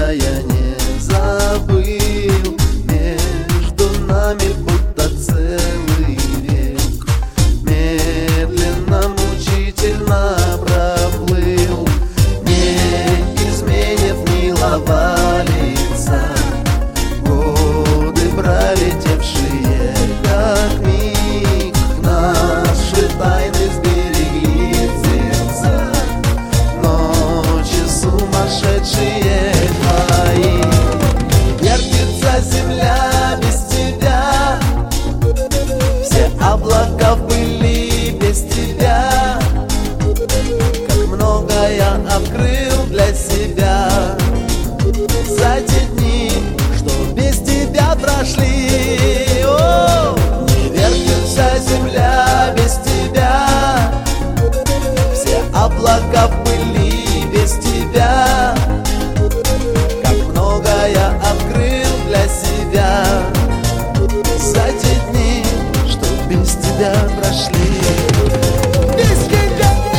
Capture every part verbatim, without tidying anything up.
тебя я не забыл. Между нами будто целый век медленно, мучительно проплыл. Не изменит милого лица годы, пролетевшие как миг. Наши тайны сберегли сердца, ночи сумасшедшие твои. Вертится земля без тебя, все облака в пыли без тебя. Как много я открыл для себя за те дни, что без тебя прошли. О, не вертится земля без тебя, все облака в пыли без тебя. Как много я открыл для себя за те дни, что без тебя прошли. Без тебя!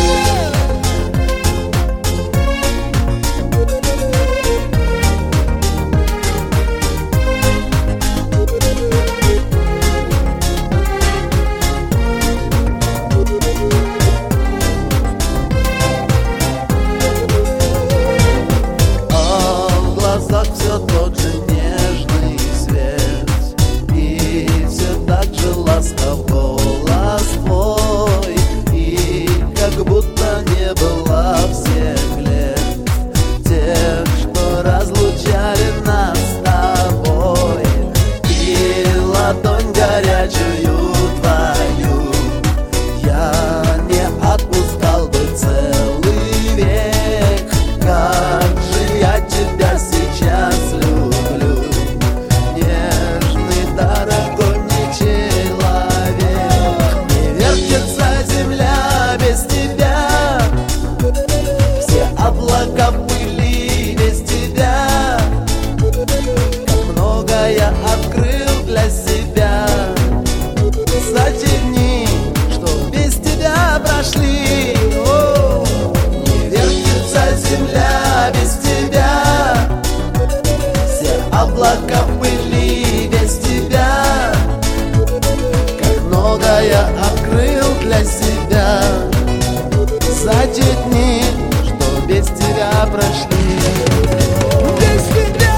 Все тот же нежный свет, и все так же ласков голос твой, и как будто не было всех лет, тех, что разлучали нас с тобой. И ладонь горячую твою я не отпускал бы целый век. Как же я тебя сейчас люблю, нежный, дорогой мне человек. Не вертится земля без тебя, все облака в пыли без тебя. Как много я открыл для себя за те дни, что без тебя прошли. О, не вертится земля без тебя, все облака в пыли без тебя. Как много я открыл для себя за те дни, что без тебя прошли. Без тебя!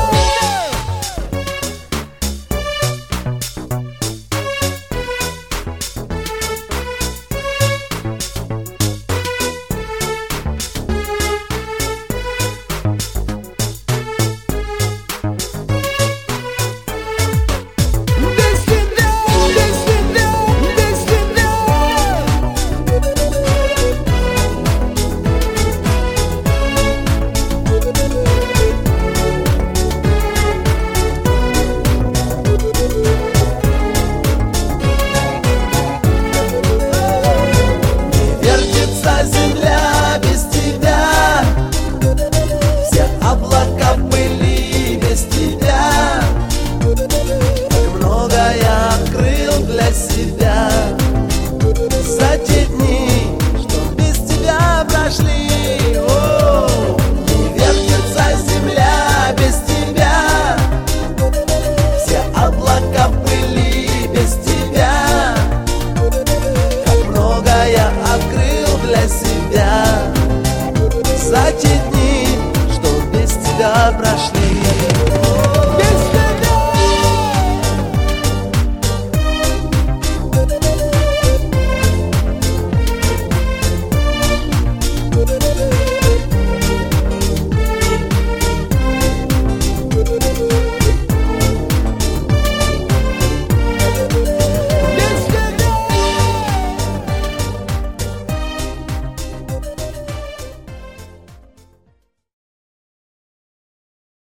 Земля без тебя, все облака были без тебя. Как много я открыл для себя за те дни, что без тебя прошли. О, не вертится земля без тебя, все облака были без тебя. Как много я открыл для себя за те дни, что без тебя прошли.